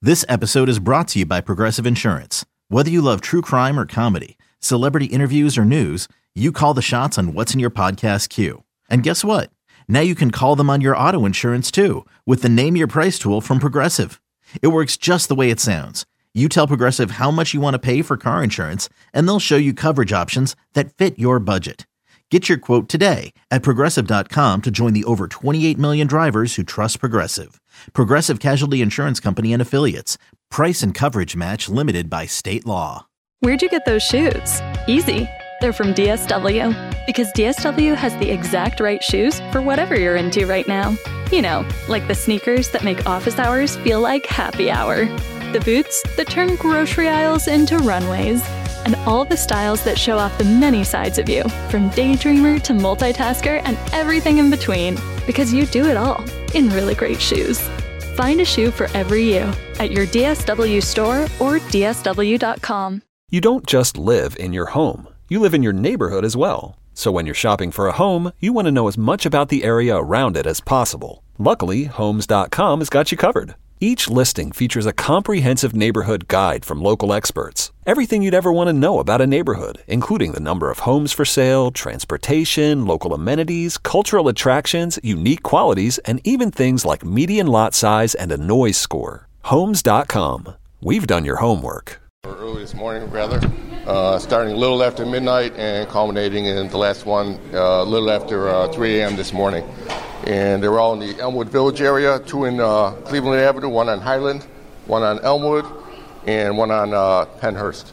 This episode is brought to you by Progressive Insurance. Whether you love true crime or comedy, celebrity interviews or news, you call the shots on what's in your podcast queue. And guess what? Now you can call them on your auto insurance too with the Name Your Price tool from Progressive. It works just the way it sounds. You tell Progressive how much you want to pay for car insurance, and they'll show you coverage options that fit your budget. Get your quote today at Progressive.com to join the over 28 million drivers who trust Progressive. Progressive Casualty Insurance Company and Affiliates. Price and coverage match limited by state law. Where'd you get those shoes? Easy. They're from DSW. Because DSW has the exact right shoes for whatever you're into right now. You know, like the sneakers that make office hours feel like happy hour. The boots that turn grocery aisles into runways. And all the styles that show off the many sides of you, from daydreamer to multitasker and everything in between. Because you do it all in really great shoes. Find a shoe for every you at your DSW store or DSW.com. You don't just live in your home. You live in your neighborhood as well. So when you're shopping for a home, you want to know as much about the area around it as possible. Luckily, Homes.com has got you covered. Each listing features a comprehensive neighborhood guide from local experts. Everything you'd ever want to know about a neighborhood, including the number of homes for sale, transportation, local amenities, cultural attractions, unique qualities, and even things like median lot size and a noise score. Homes.com. We've done your homework. Early this morning, starting a little after midnight and culminating in the last one a little after 3 a.m. this morning. And they were all in the Elmwood Village area, two in Cleveland Avenue, one on Highland, one on Elmwood, and one on Pennhurst.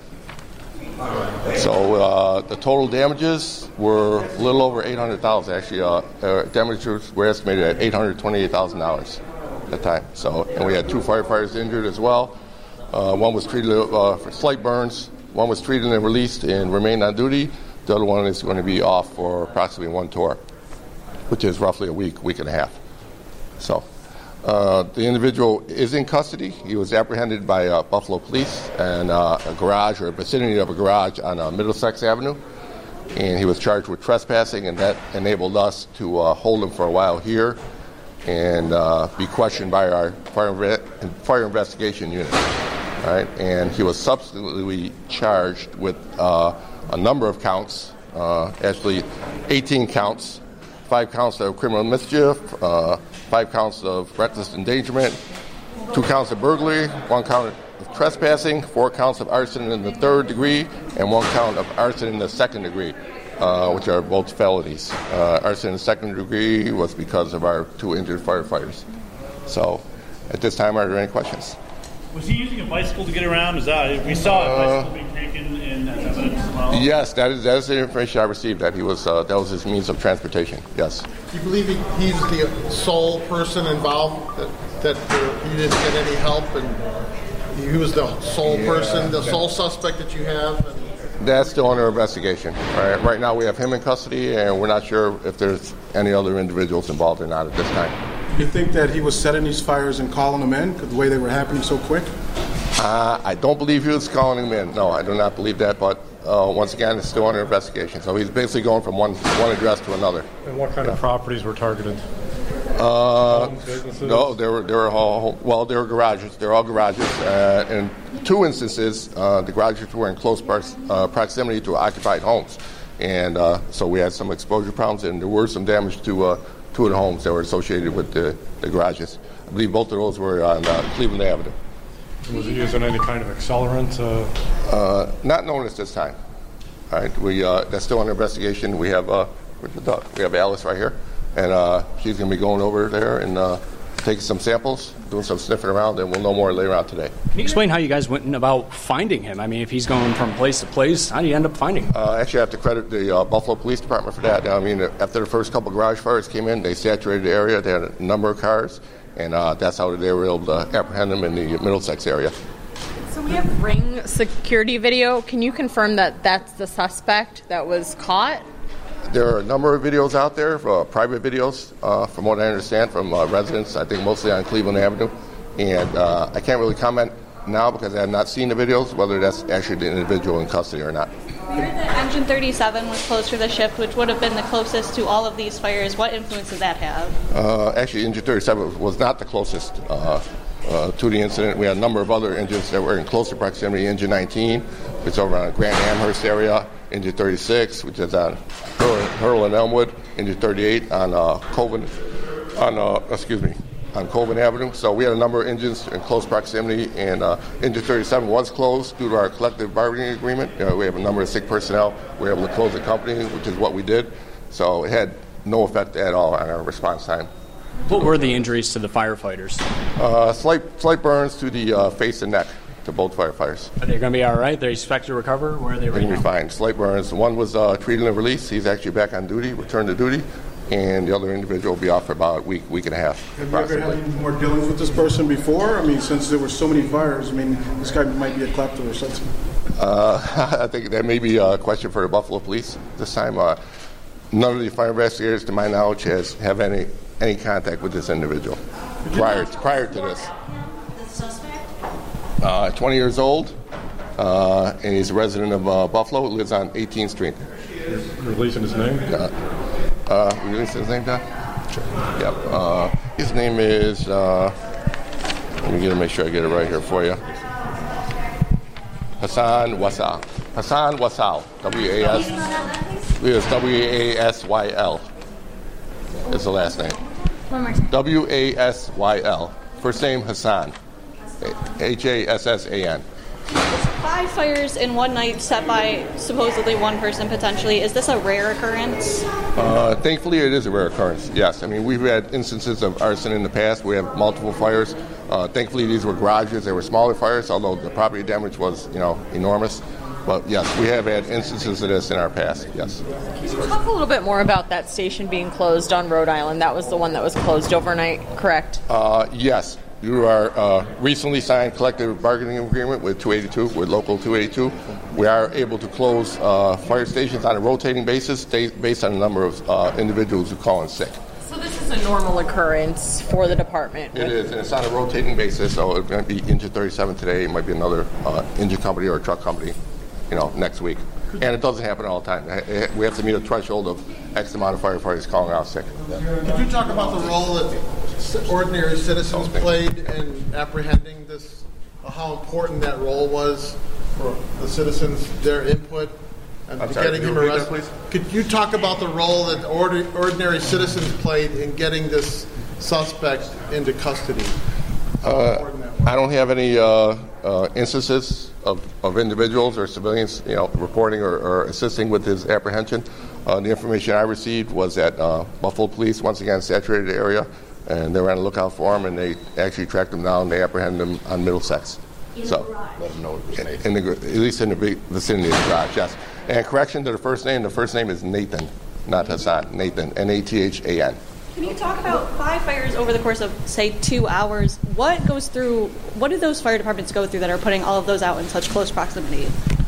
So the total damages were a little over $800,000. Actually, damages were estimated at $828,000 at the time. So, and we had two firefighters injured as well. One was treated for slight burns. One was treated and released and remained on duty. The other one is going to be off for approximately one tour, which is roughly a week and a half. So the individual is in custody. He was apprehended by Buffalo Police and a garage or a vicinity of a garage on Middlesex Avenue. And he was charged with trespassing, and that enabled us to hold him for a while here and be questioned by our fire investigation unit. All right, and he was subsequently charged with a number of counts, actually 18 counts, 5 counts of criminal mischief, 5 counts of reckless endangerment, 2 counts of burglary, 1 count of trespassing, 4 counts of arson in the 3rd degree, and 1 count of arson in the 2nd degree, which are both felonies. Arson in the 2nd degree was because of our 2 injured firefighters. So at this time, are there any questions? Was he using a bicycle to get around? We saw a bicycle being taken in as evidence as well? Yes, that is the information I received, that he was that was his means of transportation. Yes. Do you believe he's the sole person involved, that he didn't get any help, and he was the sole person, the sole suspect that you have? That's still under investigation. Right now we have him in custody, and we're not sure if there's any other individuals involved or not at this time. You think that he was setting these fires and calling them in the way they were happening so quick? I don't believe he was calling them in. No, I do not believe that. But once again, it's still under investigation. So he's basically going from one address to another. And what kind of properties were targeted? No, they were all garages. They're all garages. In 2 instances, the garages were in close proximity to occupied homes, and so we had some exposure problems, and there were some damage to 2 of the homes that were associated with the garages. I believe both of those were on Cleveland Avenue. Was he using any kind of accelerant? Not known at this time. All right, that's still under investigation. We have where's the dog? We have Alice right here, and she's going to be going over there and taking some samples, doing some sniffing around, and we'll know more later on today. Can you explain how you guys went about finding him? I mean, if he's going from place to place, how do you end up finding him? Actually, I have to credit the Buffalo Police Department for that. I mean, after the first couple garage fires came in, they saturated the area. They had a number of cars, and that's how they were able to apprehend him in the Middlesex area. So we have Ring security video. Can you confirm that that's the suspect that was caught? There are a number of videos out there, private videos, from what I understand, from residents, I think mostly on Cleveland Avenue. And I can't really comment now because I have not seen the videos, whether that's actually the individual in custody or not. We heard that Engine 37 was closed for the shift, which would have been the closest to all of these fires. What influence does that have? Actually, Engine 37 was not the closest to the incident. We had a number of other injuries that were in closer proximity. Injured 19, which is over on Grand Amherst area. Injured 36, which is on Hurl and Elmwood. Injured 38 on Colvin Avenue. So we had a number of injuries in close proximity, and Injured 37 was closed due to our collective bargaining agreement. We have a number of sick personnel. We were able to close the company, which is what we did. So it had no effect at all on our response time. What were the injuries to the firefighters? Slight burns to the face and neck to both firefighters. Are they going to be all right? They expect to recover? Where are they right now? They're going to be fine. Slight burns. One was treated and released. He's actually back on duty, returned to duty. And the other individual will be off for about a week and a half. Have you ever had any more dealings with this person before? I mean, since there were so many fires, I mean, this guy might be a klepto or something. I think that may be a question for the Buffalo Police this time. None of the fire investigators, to my knowledge, have any contact with this individual prior to this. 20 years old, and he's a resident of Buffalo. Lives on 18th Street. You're releasing his name? Releasing his name, John? Sure. Yep. His name is. Let me make sure I get it right here for you. Hassan Wasyl. Hassan Wasyl. W-A-S-Y-L. Is the last name. One more time. W-A-S-Y-L. First name Hassan. Hassan. 5 fires in one night set by supposedly one person potentially. Is this a rare occurrence? Thankfully, it is a rare occurrence, yes. I mean, we've had instances of arson in the past. We have multiple fires. Thankfully, these were garages. They were smaller fires, although the property damage was, enormous. But, yes, we have had instances of this in our past, yes. Can you talk a little bit more about that station being closed on Rhode Island? That was the one that was closed overnight, correct? Yes. Through our recently signed collective bargaining agreement with Local 282, we are able to close fire stations on a rotating basis based on the number of individuals who call in sick. So this is a normal occurrence for the department? It is, and it's on a rotating basis, so it might be Injured 37 today, it might be another engine company or a truck company, next week. And it doesn't happen all the time. We have to meet a threshold of X amount of firefighters calling out sick. Could you talk about the role that ordinary citizens played in apprehending this, how important that role was for the citizens, their input, and getting him arrested? Could you talk about the role that ordinary citizens played in getting this suspect into custody? I don't have any instances of individuals or civilians, reporting or assisting with his apprehension. The information I received was that Buffalo Police, once again, saturated the area, and they were on the lookout for him, and they actually tracked him down. They apprehended him on Middlesex. So, let them know at least in the vicinity of the garage, yes. And correction to the first name is Nathan, not Hassan. Nathan, Nathan. Can you talk about 5 fires over the course of, say, 2 hours? What do those fire departments go through that are putting all of those out in such close proximity?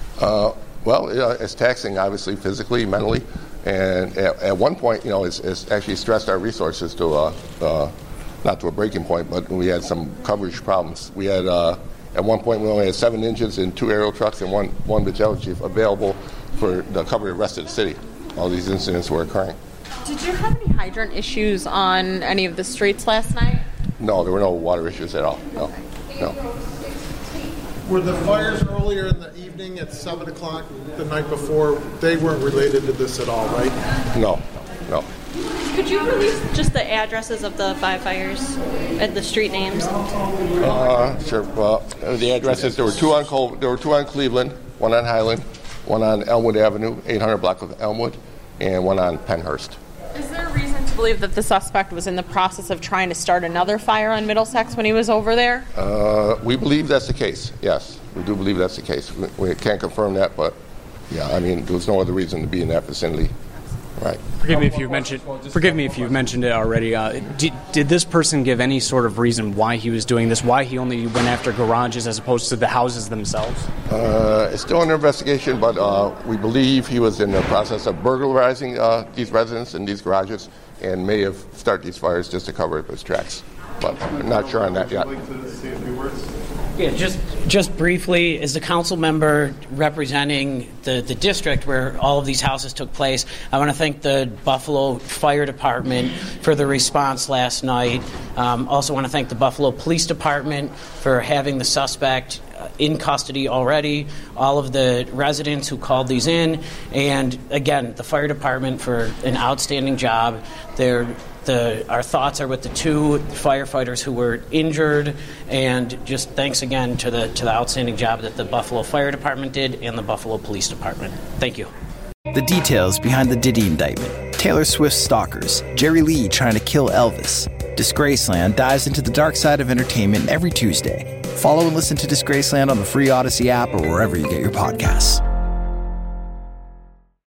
It's taxing, obviously, physically, mentally. And at one point, it's actually stressed our resources to not to a breaking point, but we had some coverage problems. We had, at one point, we only had 7 engines and 2 aerial trucks and one battalion chief available for the cover of the rest of the city. All these incidents were occurring. Did you have any hydrant issues on any of the streets last night? No, there were no water issues at all. No. Were the fires earlier in the evening at 7 o'clock the night before, they weren't related to this at all, right? No. Could you release just the addresses of the 5 fires and the street names? Sure. Well, the addresses, there were two on Cleveland, one on Highland, one on Elmwood Avenue, 800 block of Elmwood, and one on Penhurst. Is there a reason to believe that the suspect was in the process of trying to start another fire on Middlesex when he was over there? We believe that's the case, yes. We do believe that's the case. We can't confirm that, but, there was no other reason to be in that vicinity. Right. Forgive me if you've mentioned it already. Did this person give any sort of reason why he was doing this? Why he only went after garages as opposed to the houses themselves? It's still under investigation, but we believe he was in the process of burglarizing these residents in these garages and may have started these fires just to cover up his tracks. But I'm not sure on that yet. Yeah, just briefly, as the council member representing the district where all of these houses took place, I want to thank the Buffalo Fire Department for the response last night. Also want to thank the Buffalo Police Department for having the suspect in custody already, all of the residents who called these in, and again, the fire department for an outstanding job. Our thoughts are with the 2 firefighters who were injured, and just thanks again to the outstanding job that the Buffalo Fire Department did and the Buffalo Police Department. Thank you. The details behind the Diddy indictment, Taylor Swift's stalkers, Jerry Lee trying to kill Elvis. Disgraceland dives into the dark side of entertainment every Tuesday. Follow and listen to Disgraceland on the free Odyssey app or wherever you get your podcasts.